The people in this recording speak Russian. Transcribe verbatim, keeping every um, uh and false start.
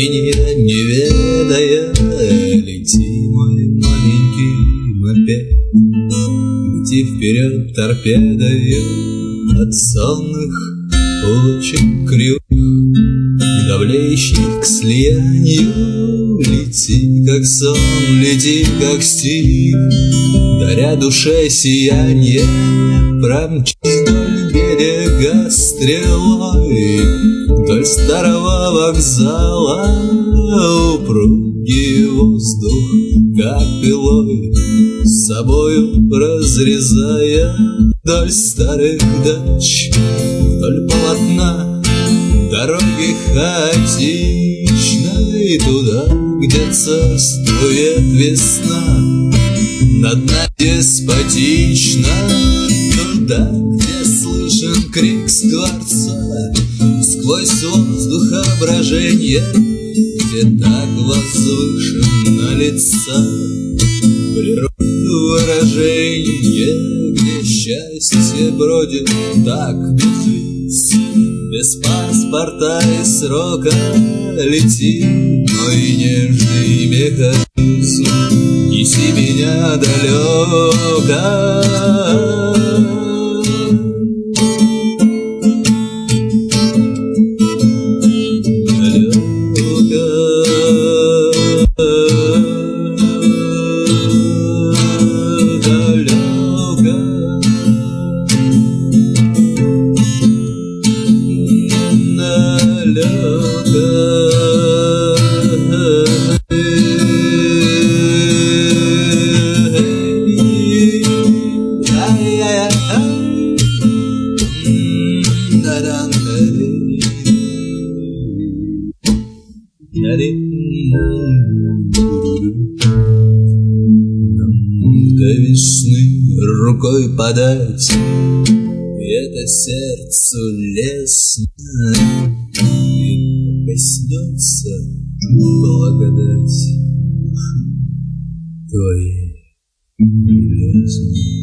меня не ведая, лети, мой маленький мопед, лети вперед торпедою от сонных улочек кривых, давлеющих к слиянию. Лети, как сон, лети, как стих, даря душе сияние. Промчись вдоль берега стрелой, вдоль старого вокзала, упругий воздух, как пилой, с собою разрезая вдоль старых дач, вдоль полотна дороги хаотичной, туда, где царствует весна, над нами деспотично, туда, где слышен крик скворца, сквозь воздух броженье, где так возвышенно лица природы выраженье, где счастье бродит так без виз, без паспорта и срока. Лети, мой нежный механизм, неси меня далеко. До весны рукой подать, и это сердцу лестно, и коснется благодать души твоей железной.